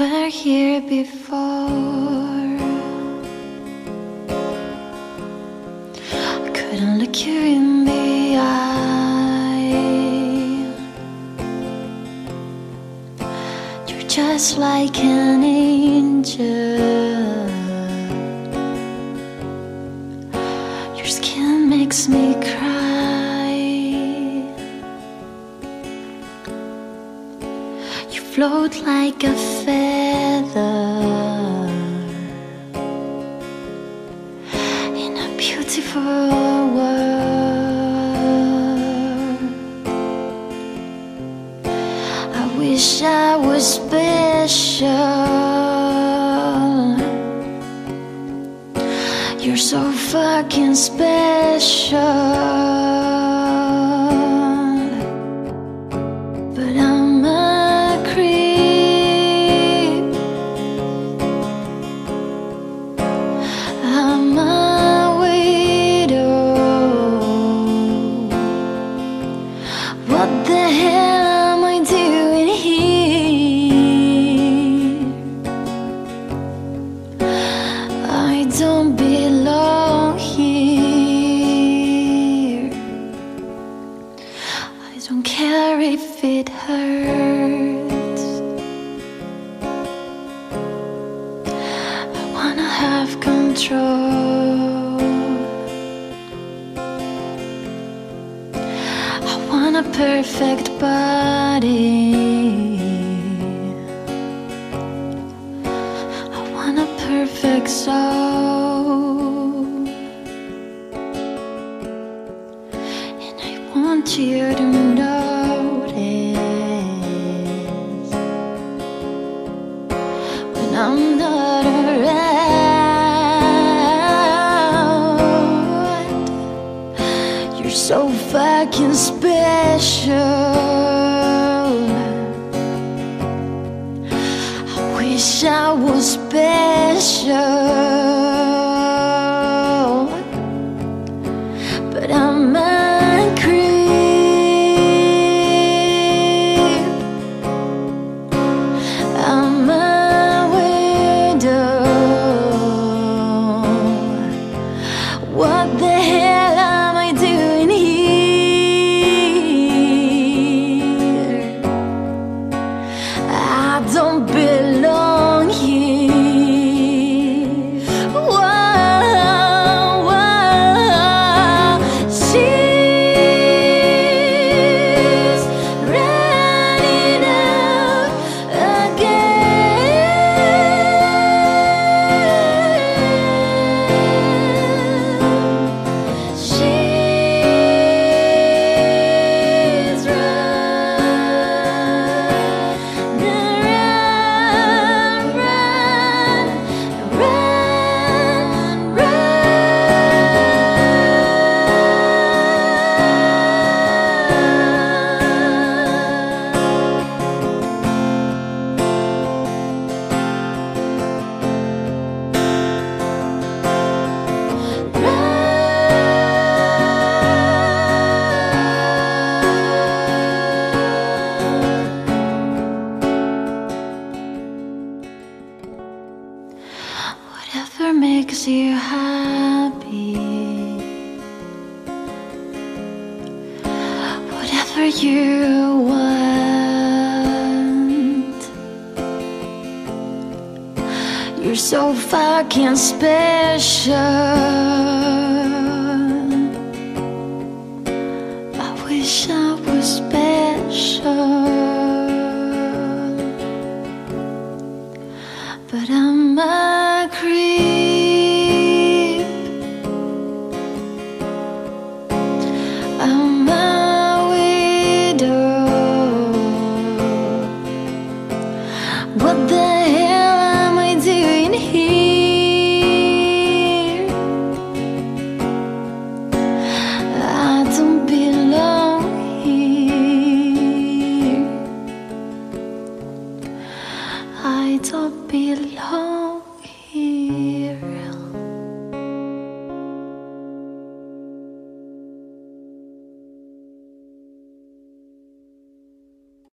were here before. I couldn't look you in the eye. You're just like an angel. Your skin makes me cry. You float like a feather in a beautiful world. I wish I was special. You're so fucking special. But I'm a creep. I'm a widow. What the hell am I doing here? I don't belong here. I don't care if it hurts. I wanna have control. I want a perfect body. I want a perfect soul. And I want you to notice when I'm not around. You're so fucking special. I wish I was special. But I'm a creep. I'm a widow. What the hell am I doing here? I don't belong here. Whoa, whoa. She's running out again. She's whatever makes you happy, whatever you want. You're so fucking special. I wish I was special. But I'm a creep. I'm a widow. What the hell am I doing here? I don't belong here. I don't belong.